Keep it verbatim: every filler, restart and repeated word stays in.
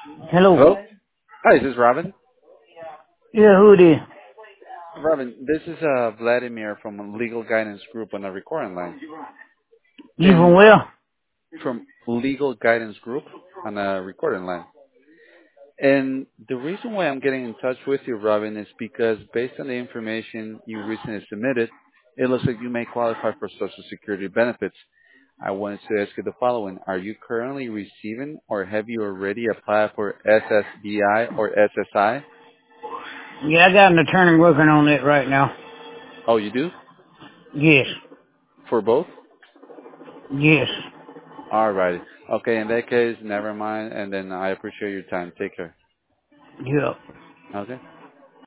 Hello. Hello? Hi, this is Robin. Yeah, who it is? Robin, this is uh, Vladimir from Legal Guidance Group on the recording line. You from And where? from Legal Guidance Group on the recording line. And the reason why I'm getting in touch with you, Robin, is because based on the information you recently submitted, it looks like you may qualify for Social Security benefits. I wanted to ask you the following. Are you currently receiving or have you already applied for S S D I or S S I? Yeah, I got an attorney working on it right now. Oh, you do? Yes. For both? Yes. All righty. Okay, in that case, never mind. And then I appreciate your time. Take care. Yep. Okay.